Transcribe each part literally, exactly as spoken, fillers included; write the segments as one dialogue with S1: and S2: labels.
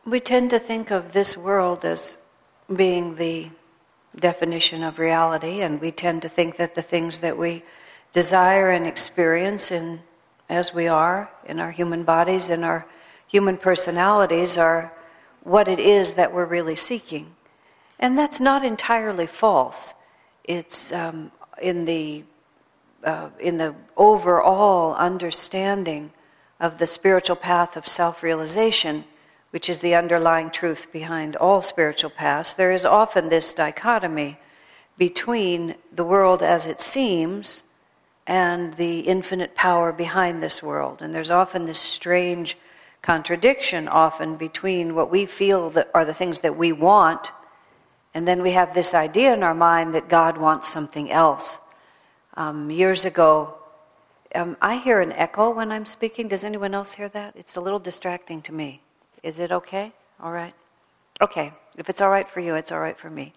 S1: We tend to think of this world as being the definition of reality, and we tend to think that the things that we desire and experience in, as we are, in our human bodies, in our human personalities, are what it is that we're really seeking. And that's not entirely false. It's um, in the uh, in the overall understanding of the spiritual path of self-realization, which is the underlying truth behind all spiritual paths. There is often this dichotomy between the world as it seems and the infinite power behind this world. And there's often this strange contradiction often between what we feel that are the things that we want, and then we have this idea in our mind that God wants something else. Um, years ago, um, I hear an echo when I'm speaking. Does anyone else hear that? It's a little distracting to me. Is it okay? All right? Okay. If it's all right for you, it's all right for me.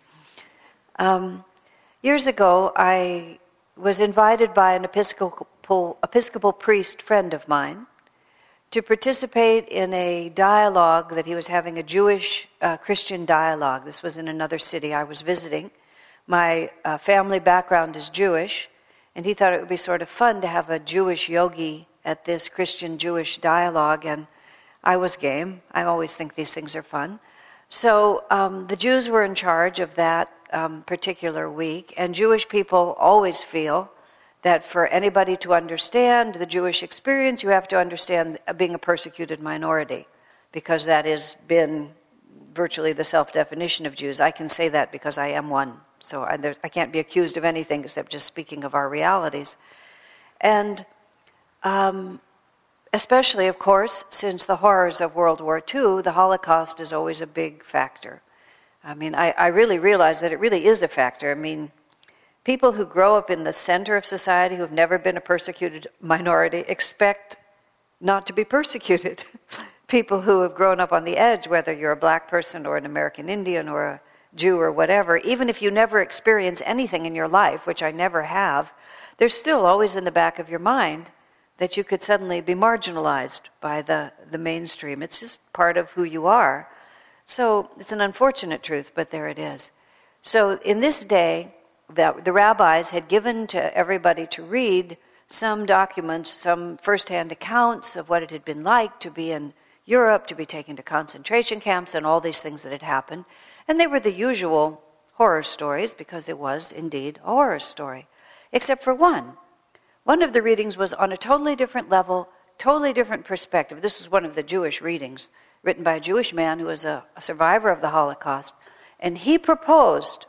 S1: Um, years ago, I was invited by an Episcopal, Episcopal priest friend of mine to participate in a dialogue that he was having, a Jewish uh, Christian dialogue. This was in another city I was visiting. My uh, family background is Jewish, and he thought it would be sort of fun to have a Jewish yogi at this Christian-Jewish dialogue, and I was game. I always think these things are fun. So um, the Jews were in charge of that um, particular week, and Jewish people always feel that for anybody to understand the Jewish experience, you have to understand being a persecuted minority, because that has been virtually the self-definition of Jews. I can say that because I am one, so I, I can't be accused of anything except just speaking of our realities. And um, especially, of course, since the horrors of World War Two, the Holocaust is always a big factor. I mean, I, I really realize that it really is a factor. I mean, people who grow up in the center of society, who have never been a persecuted minority, expect not to be persecuted. People who have grown up on the edge, whether you're a black person or an American Indian or a Jew or whatever, even if you never experience anything in your life, which I never have, there's still always in the back of your mind that you could suddenly be marginalized by the, the mainstream. It's just part of who you are. So it's an unfortunate truth, but there it is. So in this day, the, the rabbis had given to everybody to read some documents, some first-hand accounts of what it had been like to be in Europe, to be taken to concentration camps, and all these things that had happened. And they were the usual horror stories, because it was indeed a horror story, except for one. One of the readings was on a totally different level, totally different perspective. This is one of the Jewish readings, written by a Jewish man who was a, a survivor of the Holocaust. And he proposed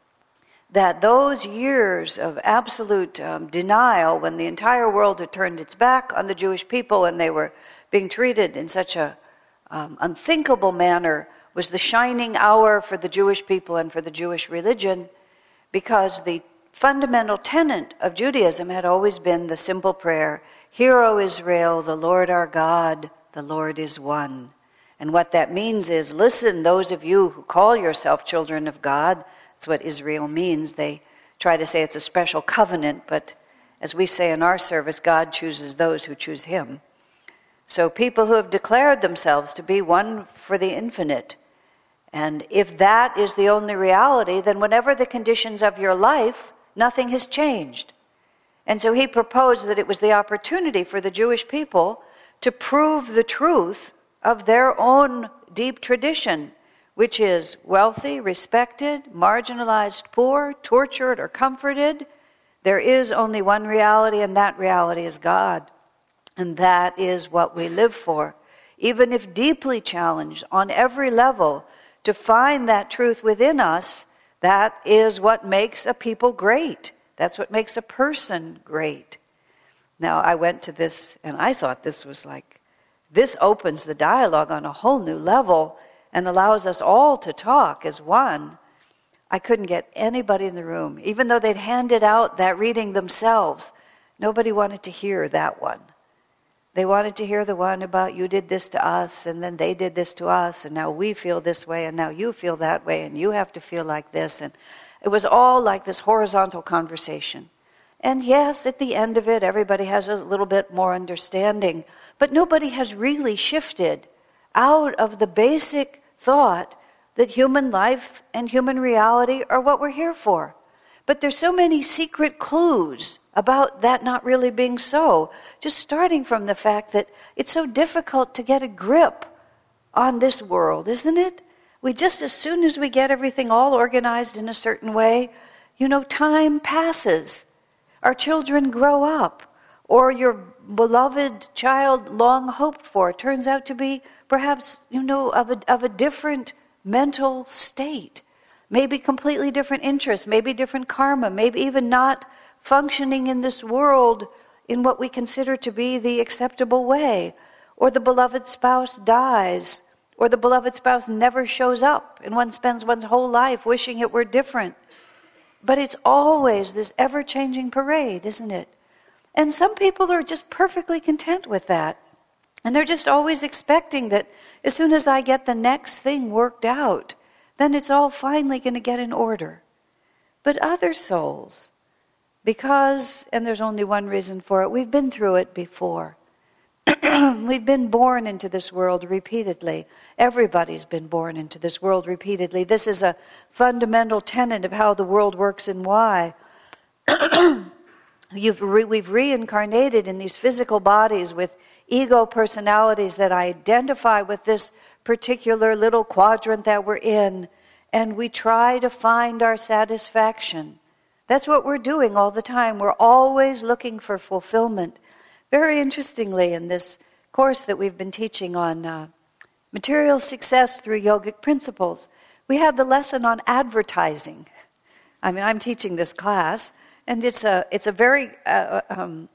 S1: that those years of absolute um, denial, when the entire world had turned its back on the Jewish people and they were being treated in such a um, unthinkable manner, was the shining hour for the Jewish people and for the Jewish religion, because the fundamental tenet of Judaism had always been the simple prayer, "Hear, O Israel, the Lord our God, the Lord is one." And what that means is, listen, those of you who call yourself children of God. That's what Israel means. They try to say it's a special covenant, but as we say in our service, God chooses those who choose Him. So people who have declared themselves to be one for the infinite. And if that is the only reality, then whatever the conditions of your life, nothing has changed. And so he proposed that it was the opportunity for the Jewish people to prove the truth of their own deep tradition, which is wealthy, respected, marginalized, poor, tortured, or comforted. There is only one reality, and that reality is God. And that is what we live for. Even if deeply challenged on every level, to find that truth within us, that is what makes a people great. That's what makes a person great. Now, I went to this, and I thought this was like, this opens the dialogue on a whole new level and allows us all to talk as one. I couldn't get anybody in the room, even though they'd handed out that reading themselves. Nobody wanted to hear that one. They wanted to hear the one about you did this to us, and then they did this to us, and now we feel this way, and now you feel that way, and you have to feel like this. And it was all like this horizontal conversation. And yes, at the end of it, everybody has a little bit more understanding, but nobody has really shifted out of the basic thought that human life and human reality are what we're here for. But there's so many secret clues about that not really being so. Just starting from the fact that it's so difficult to get a grip on this world, isn't it? We just, as soon as we get everything all organized in a certain way, you know, time passes. Our children grow up, or your beloved child long hoped for turns out to be perhaps, you know, of a, of a different mental state. Maybe completely different interests, maybe different karma, maybe even not functioning in this world in what we consider to be the acceptable way. Or the beloved spouse dies, or the beloved spouse never shows up, and one spends one's whole life wishing it were different. But it's always this ever-changing parade, isn't it? And some people are just perfectly content with that. And they're just always expecting that as soon as I get the next thing worked out, then it's all finally going to get in order. But other souls, because, and there's only one reason for it, we've been through it before. We've been born into this world repeatedly. Everybody's been born into this world repeatedly. This is a fundamental tenet of how the world works and why. You've re- we've reincarnated in these physical bodies with ego personalities that identify with this particular little quadrant that we're in, and we try to find our satisfaction. That's what we're doing all the time. We're always looking for fulfillment. Very interestingly, in this course that we've been teaching on uh, material success through yogic principles, we had the lesson on advertising. I mean, I'm teaching this class, and it's a it's a very uh, um,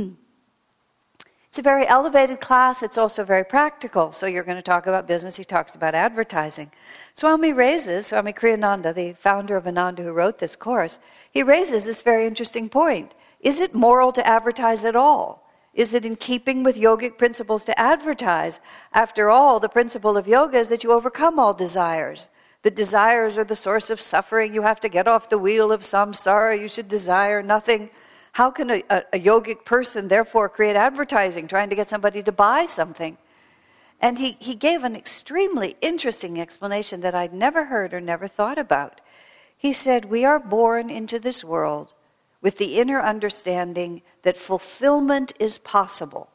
S1: it's a very elevated class. It's also very practical. So you're going to talk about business. He talks about advertising. Swami raises, Swami Kriyananda, the founder of Ananda who wrote this course, he raises this very interesting point. Is it moral to advertise at all? Is it in keeping with yogic principles to advertise? After all, the principle of yoga is that you overcome all desires. The desires are the source of suffering. You have to get off the wheel of samsara. You should desire nothing. How can a, a, a yogic person therefore create advertising, trying to get somebody to buy something? And he, he gave an extremely interesting explanation that I'd never heard or never thought about. He said, we are born into this world with the inner understanding that fulfillment is possible.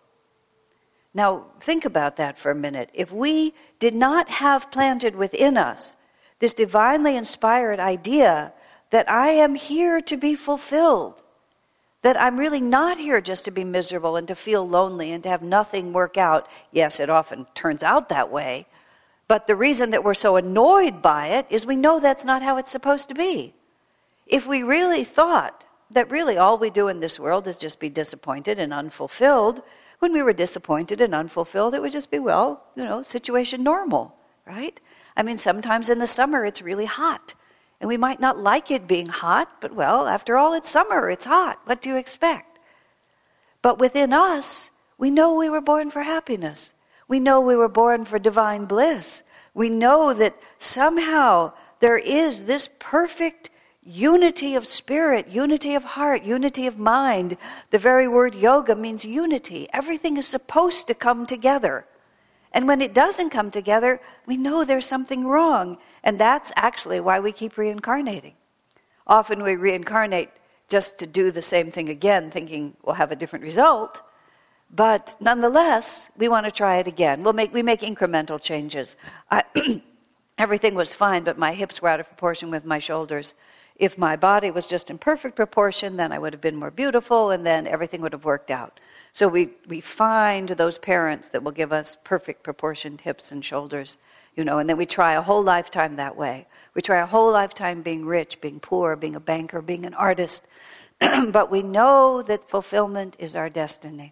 S1: Now, think about that for a minute. If we did not have planted within us this divinely inspired idea that I am here to be fulfilled, that I'm really not here just to be miserable and to feel lonely and to have nothing work out. Yes, it often turns out that way. But the reason that we're so annoyed by it is we know that's not how it's supposed to be. If we really thought that really all we do in this world is just be disappointed and unfulfilled, when we were disappointed and unfulfilled, it would just be, well, you know, situation normal, right? I mean, sometimes in the summer it's really hot. And we might not like it being hot, but well, after all, it's summer, it's hot. What do you expect? But within us, we know we were born for happiness. We know we were born for divine bliss. We know that somehow there is this perfect unity of spirit, unity of heart, unity of mind. The very word yoga means unity. Everything is supposed to come together. And when it doesn't come together, we know there's something wrong. And that's actually why we keep reincarnating. Often we reincarnate just to do the same thing again, thinking we'll have a different result. But nonetheless, we want to try it again. We'll make, we make incremental changes. I, everything was fine, but my hips were out of proportion with my shoulders. If my body was just in perfect proportion, then I would have been more beautiful, and then everything would have worked out. So we, we find those parents that will give us perfect proportioned hips and shoulders, you know, and then we try a whole lifetime that way. We try a whole lifetime being rich, being poor, being a banker, being an artist. But we know that fulfillment is our destiny.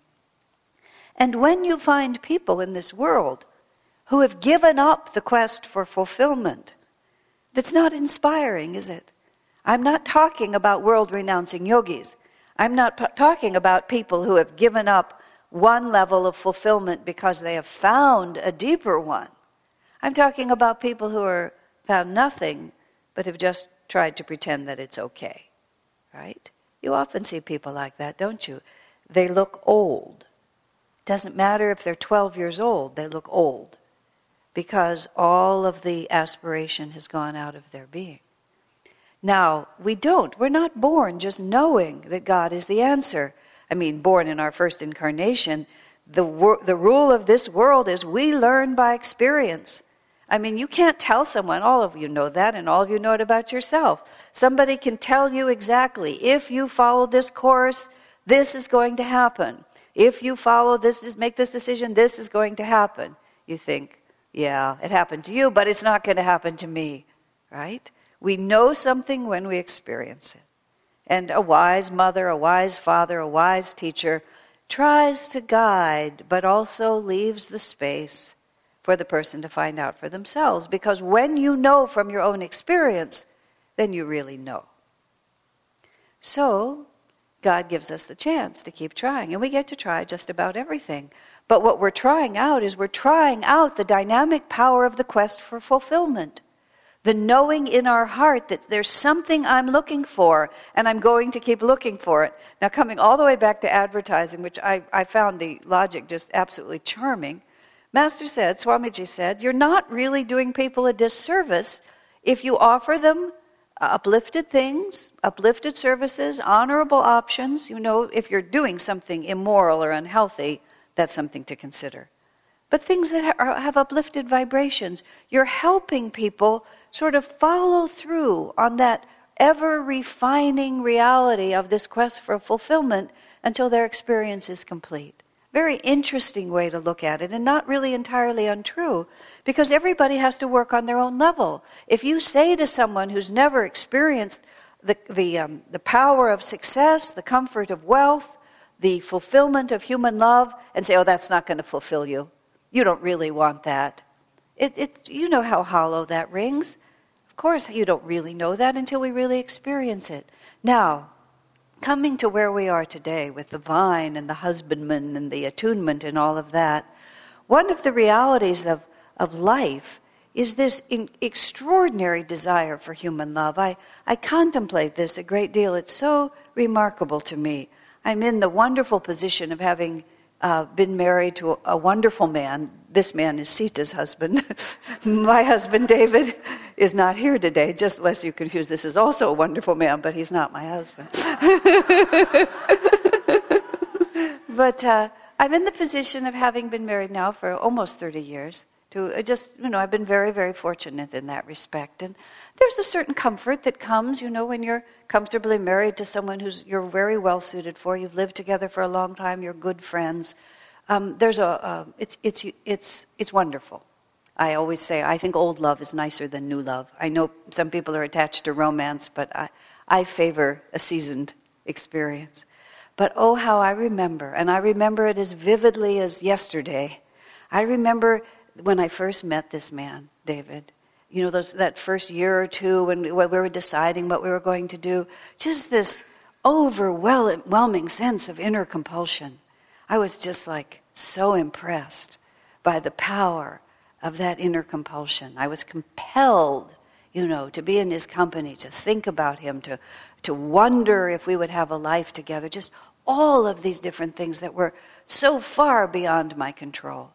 S1: And when you find people in this world who have given up the quest for fulfillment, that's not inspiring, is it? I'm not talking about world-renouncing yogis. I'm not p- talking about people who have given up one level of fulfillment because they have found a deeper one. I'm talking about people who are found nothing but have just tried to pretend that it's okay, right? You often see people like that, don't you? They look old. Doesn't matter if they're twelve years old, they look old. because all of the aspiration has gone out of their being. Now, we don't. We're not born just knowing that God is the answer. I mean, born in our first incarnation, the wor- the rule of this world is we learn by experience. I mean, you can't tell someone, all of you know that, and all of you know it about yourself. Somebody can tell you exactly, if you follow this course, this is going to happen. If you follow this, just make this decision, this is going to happen. You think, yeah, it happened to you, but it's not going to happen to me, right? We know something when we experience it. And a wise mother, a wise father, a wise teacher tries to guide, but also leaves the space for the person to find out for themselves. Because when you know from your own experience, then you really know. So, God gives us the chance to keep trying. And we get to try just about everything. But what we're trying out is we're trying out the dynamic power of the quest for fulfillment. The knowing in our heart that there's something I'm looking for, and I'm going to keep looking for it. Now, coming all the way back to advertising, which I, I found the logic just absolutely charming, Master said, Swamiji said, you're not really doing people a disservice if you offer them uplifted things, uplifted services, honorable options. You know, if you're doing something immoral or unhealthy, that's something to consider. But things that are, have uplifted vibrations, you're helping people sort of follow through on that ever-refining reality of this quest for fulfillment until their experience is complete. Very interesting way to look at it, and not really entirely untrue, because everybody has to work on their own level. If you say to someone who's never experienced the, the, um, the power of success, the comfort of wealth, the fulfillment of human love, and say, oh, that's not going to fulfill you. You don't really want that. It, it, you know how hollow that rings. Of course, you don't really know that until we really experience it. Now, coming to where we are today with the vine and the husbandman and the attunement and all of that, one of the realities of, of life is this in, extraordinary desire for human love. I, I contemplate this a great deal. It's so remarkable to me. I'm in the wonderful position of having uh, been married to a, a wonderful man. This man is Sita's husband. My husband, David, is not here today, just lest you confuse. This is also a wonderful man, but he's not my husband. But uh, I'm in the position of having been married now for almost thirty years. To just, you know, I've been very, very fortunate in that respect. And there's a certain comfort that comes, you know, when you're comfortably married to someone who's you're very well suited for. You've lived together for a long time. You're good friends. Um, there's a, uh, it's it's it's it's wonderful. I always say I think old love is nicer than new love. I know some people are attached to romance, but I I favor a seasoned experience. But oh, how I remember, and I remember it as vividly as yesterday. I remember when I first met this man, David. You know, those that first year or two when we, when we were deciding what we were going to do, just this overwhelming sense of inner compulsion. I was just like so impressed by the power of that inner compulsion. I was compelled, you know, to be in his company, to think about him, to to wonder if we would have a life together. Just all of these different things that were so far beyond my control.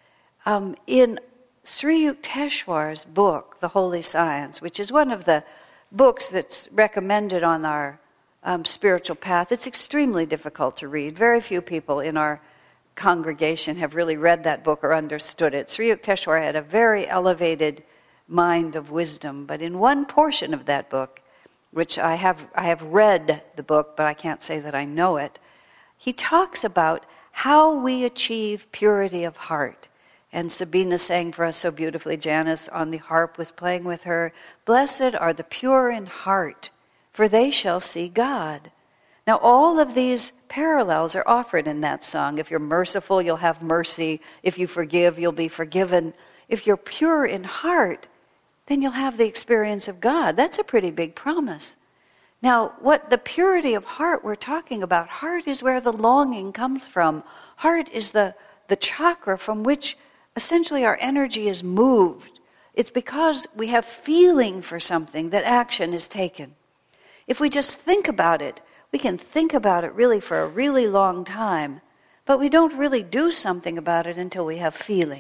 S1: Um, in Sri Yukteswar's book, The Holy Science, which is one of the books that's recommended on our um, spiritual path, it's extremely difficult to read. Very few people in our congregation have really read that book or understood it. Sri Yukteswar had a very elevated mind of wisdom, but in one portion of that book, which I have I have read the book, but I can't say that I know it, he talks about how we achieve purity of heart. And Sabina sang for us so beautifully. Janice on the harp was playing with her. Blessed are the pure in heart, for they shall see God. Now, all of these parallels are offered in that song. If you're merciful, you'll have mercy. If you forgive, you'll be forgiven. If you're pure in heart, then you'll have the experience of God. That's a pretty big promise. Now, what the purity of heart we're talking about, heart is where the longing comes from. Heart is the, the chakra from which essentially our energy is moved. It's because we have feeling for something that action is taken. If we just think about it, we can think about it really for a really long time, but we don't really do something about it until we have feeling.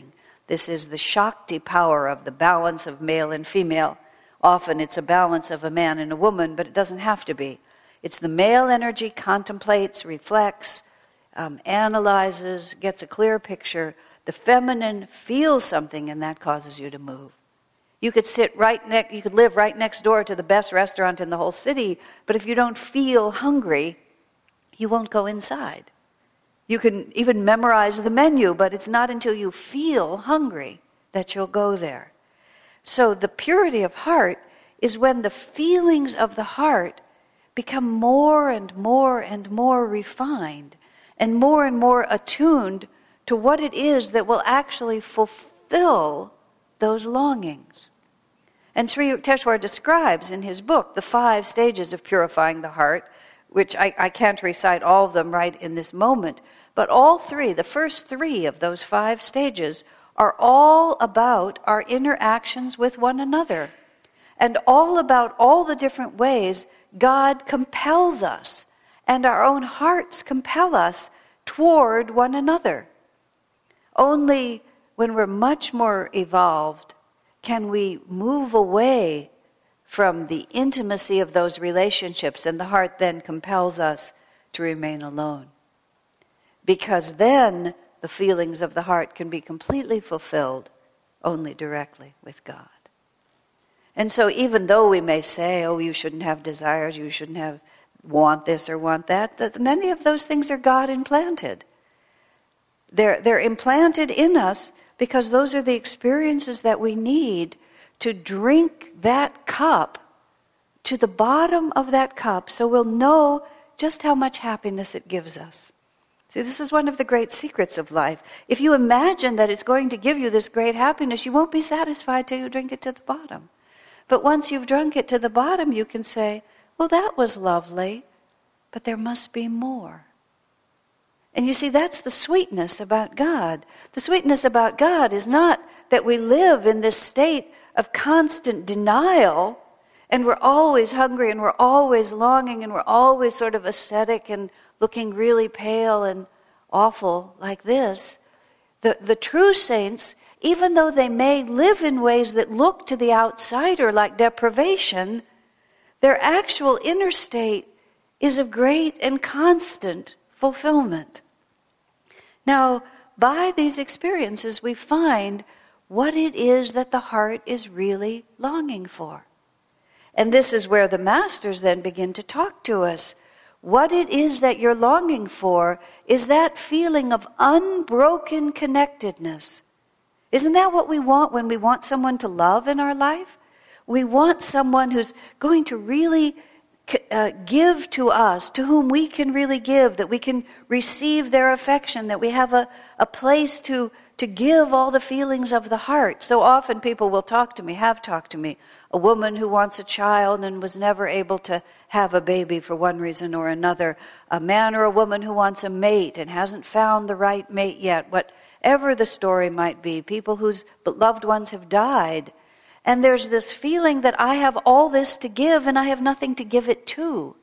S1: This is the Shakti power of the balance of male and female. Often it's a balance of a man and a woman, but it doesn't have to be. It's the male energy contemplates, reflects, um, analyzes, gets a clear picture. The feminine feels something, and that causes you to move. You could sit right next, you could live right next door to the best restaurant in the whole city, but if you don't feel hungry, you won't go inside. You can even memorize the menu, but it's not until you feel hungry that you'll go there. So the purity of heart is when the feelings of the heart become more and more and more refined and more and more attuned to what it is that will actually fulfill those longings. And Sri Yukteswar describes in his book the five stages of purifying the heart, which I, I can't recite all of them right in this moment, but all three, the first three of those five stages, are all about our interactions with one another, and all about all the different ways God compels us, and our own hearts compel us toward one another. Only when we're much more evolved can we move away from the intimacy of those relationships, and the heart then compels us to remain alone. Because then the feelings of the heart can be completely fulfilled only directly with God. And so even though we may say, oh, you shouldn't have desires, you shouldn't have want this or want that, that many of those things are God implanted. They're, they're implanted in us because those are the experiences that we need to drink that cup to the bottom of that cup so we'll know just how much happiness it gives us. See, this is one of the great secrets of life. If you imagine that it's going to give you this great happiness, you won't be satisfied till you drink it to the bottom. But once you've drunk it to the bottom, you can say, well, that was lovely, but there must be more. And you see, that's the sweetness about God. The sweetness about God is not that we live in this state of constant denial, and we're always hungry, and we're always longing, and we're always sort of ascetic and looking really pale and awful like this. The, the true saints, even though they may live in ways that look to the outsider like deprivation, their actual inner state is of great and constant fulfillment. Now, by these experiences, we find what it is that the heart is really longing for. And this is where the masters then begin to talk to us. What it is that you're longing for is that feeling of unbroken connectedness. Isn't that what we want when we want someone to love in our life? We want someone who's going to really uh, give to us, to whom we can really give, that we can receive their affection, that we have a, a place to, to give all the feelings of the heart. So often people will talk to me, have talked to me, a woman who wants a child and was never able to have a baby for one reason or another, a man or a woman who wants a mate and hasn't found the right mate yet, whatever the story might be, people whose loved ones have died. And there's this feeling that I have all this to give and I have nothing to give it to.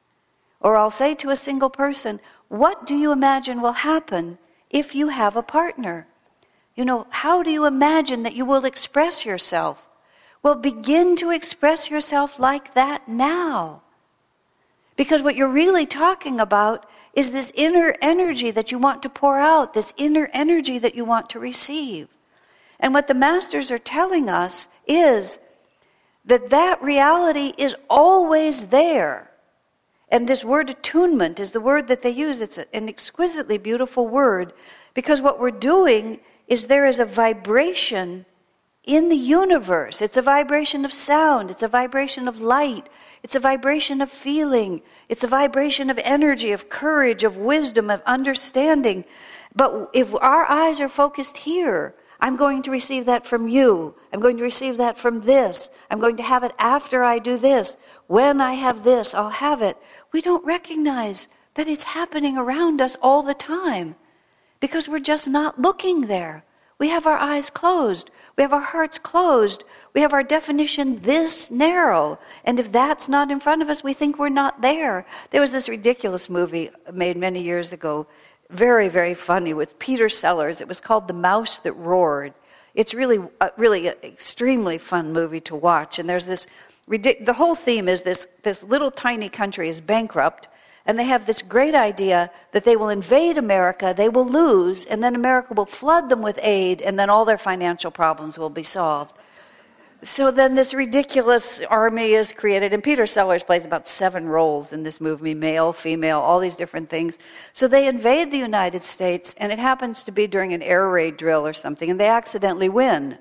S1: Or I'll say to a single person, what do you imagine will happen if you have a partner? You know, how do you imagine that you will express yourself? Well, begin to express yourself like that now. Because what you're really talking about is this inner energy that you want to pour out, this inner energy that you want to receive. And what the masters are telling us is that that reality is always there. And this word attunement is the word that they use. It's an exquisitely beautiful word, because what we're doing is there is a vibration in the universe. It's a vibration of sound. It's a vibration of light. It's a vibration of feeling. It's a vibration of energy, of courage, of wisdom, of understanding. But if our eyes are focused here, I'm going to receive that from you. I'm going to receive that from this. I'm going to have it after I do this. When I have this, I'll have it. We don't recognize that it's happening around us all the time because we're just not looking there. We have our eyes closed. We have our hearts closed. We have our definition this narrow. And if that's not in front of us, we think we're not there. There was this ridiculous movie made many years ago, very, very funny, with Peter Sellers. It was called The Mouse That Roared. It's really, uh, really an extremely fun movie to watch. And there's this, ridic- the whole theme is this, this little tiny country is bankrupt, and they have this great idea that they will invade America, they will lose, and then America will flood them with aid, and then all their financial problems will be solved. So then this ridiculous army is created, and Peter Sellers plays about seven roles in this movie, male, female, all these different things. So they invade the United States, and it happens to be during an air raid drill or something, and they accidentally win.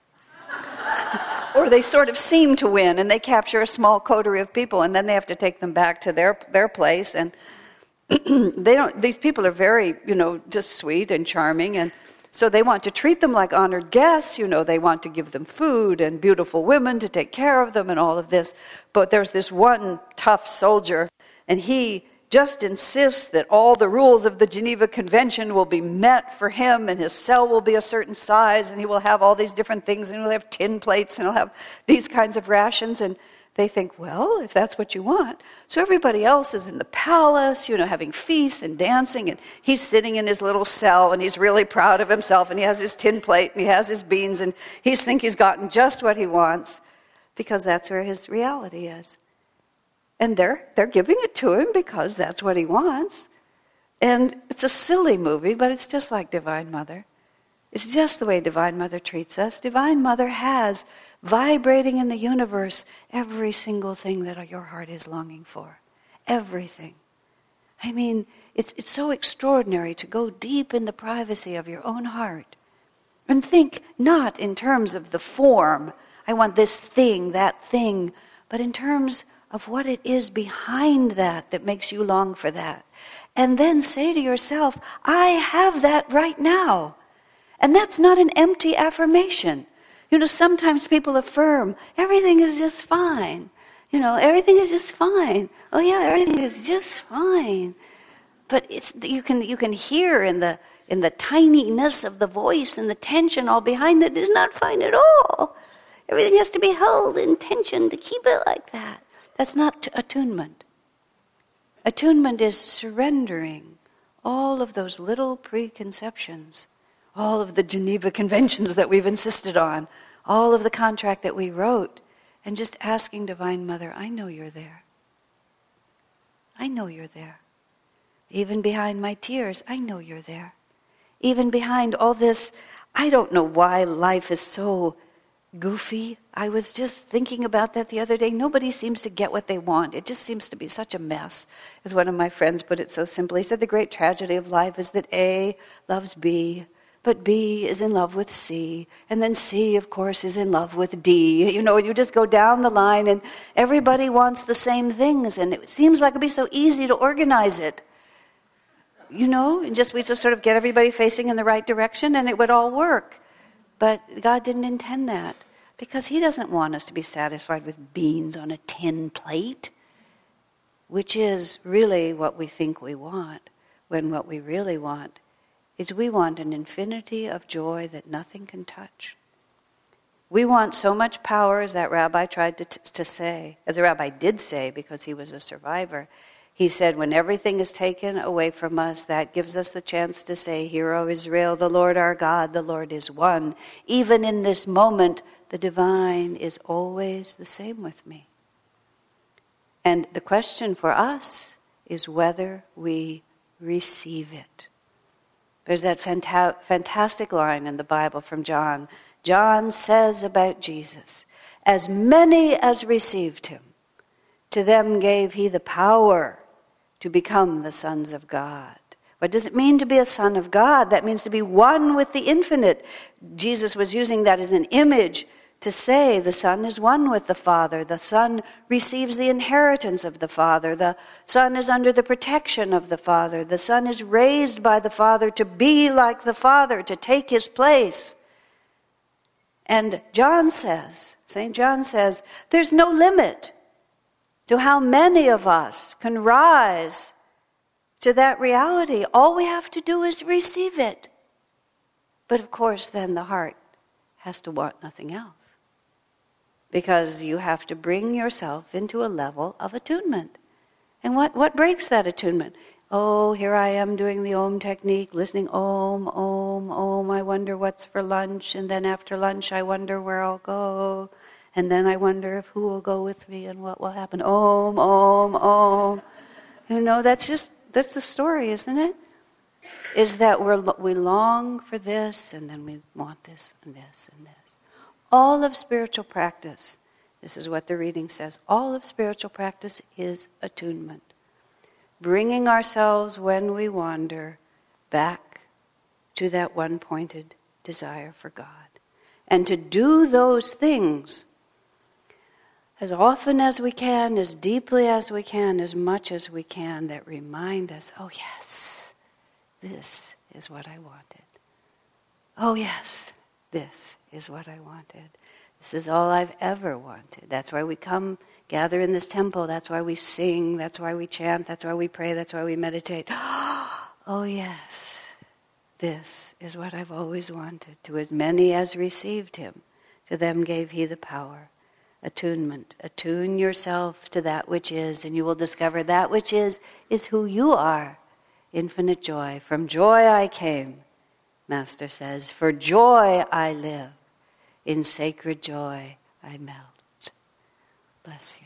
S1: Or they sort of seem to win, and they capture a small coterie of people, and then they have to take them back to their their place. And they don't. These people are very, you know, just sweet and charming, and so they want to treat them like honored guests. You know, they want to give them food and beautiful women to take care of them and all of this. But there's this one tough soldier, and he just insists that all the rules of the Geneva Convention will be met for him, and his cell will be a certain size, and he will have all these different things, and he'll have tin plates, and he'll have these kinds of rations. And they think, well, if that's what you want. So everybody else is in the palace, you know, having feasts and dancing, and he's sitting in his little cell, and he's really proud of himself, and he has his tin plate, and he has his beans, and he thinks he's gotten just what he wants, because that's where his reality is. And they're they're giving it to him because that's what he wants. And it's a silly movie, but it's just like Divine Mother. It's just the way Divine Mother treats us. Divine Mother has vibrating in the universe every single thing that your heart is longing for. Everything. I mean, it's it's so extraordinary to go deep in the privacy of your own heart and think not in terms of the form, I want this thing, that thing, but in terms of what it is behind that that makes you long for that. And then say to yourself, I have that right now. And that's not an empty affirmation. You know, sometimes people affirm, everything is just fine. You know, everything is just fine. Oh yeah, everything is just fine. But it's you can you can hear in the in the tininess of the voice and the tension all behind it is not fine at all. Everything has to be held in tension to keep it like that. That's not attunement. Attunement is surrendering all of those little preconceptions, all of the Geneva Conventions that we've insisted on, all of the contract that we wrote, and just asking Divine Mother, I know you're there. I know you're there. Even behind my tears, I know you're there. Even behind all this, I don't know why life is so goofy. I was just thinking about that the other day. Nobody seems to get what they want. It just seems to be such a mess. As one of my friends put it so simply, he said the great tragedy of life is that A loves B, but B is in love with C, and then C, of course, is in love with D. You know, you just go down the line, and everybody wants the same things, and it seems like it'd be so easy to organize it. You know, and just we just sort of get everybody facing in the right direction, and it would all work. But God didn't intend that, because He doesn't want us to be satisfied with beans on a tin plate, which is really what we think we want, when what we really want is we want an infinity of joy that nothing can touch. We want so much power, as that rabbi tried to, t- to say, as the rabbi did say because he was a survivor. He said, when everything is taken away from us, that gives us the chance to say, Hear, O Israel, the Lord our God, the Lord is one. Even in this moment, the divine is always the same with me. And the question for us is whether we receive it. There's that fanta- fantastic line in the Bible from John. John says about Jesus, as many as received him, to them gave he the power to become the sons of God. What does it mean to be a son of God? That means to be one with the infinite. Jesus was using that as an image to say the Son is one with the Father. The Son receives the inheritance of the Father. The Son is under the protection of the Father. The Son is raised by the Father to be like the Father, to take his place. And John says, Saint John says, there's no limit to how many of us can rise to that reality. All we have to do is receive it. But of course, then the heart has to want nothing else. Because you have to bring yourself into a level of attunement. And what, what breaks that attunement? oh, here I am doing the Om technique, listening Om, Om, Om, I wonder what's for lunch, and then after lunch I wonder where I'll go, and then I wonder if who will go with me and what will happen. Om, Om, Om. You know, that's just, that's the story, isn't it? Is that we're, we long for this, and then we want this, and this, and this. All of spiritual practice, this is what the reading says, all of spiritual practice is attunement. Bringing ourselves, when we wander, back to that one-pointed desire for God. And to do those things as often as we can, as deeply as we can, as much as we can, that remind us, oh yes, this is what I wanted. Oh yes, this is what I wanted. This is all I've ever wanted. That's why we come, gather in this temple. That's why we sing. That's why we chant. That's why we pray. That's why we meditate. Oh yes, this is what I've always wanted. To as many as received him, to them gave he the power. Attunement. Attune yourself to that which is, and you will discover that which is, is who you are. Infinite joy. From joy I came, Master says. For joy I live. In sacred joy I melt. Bless you.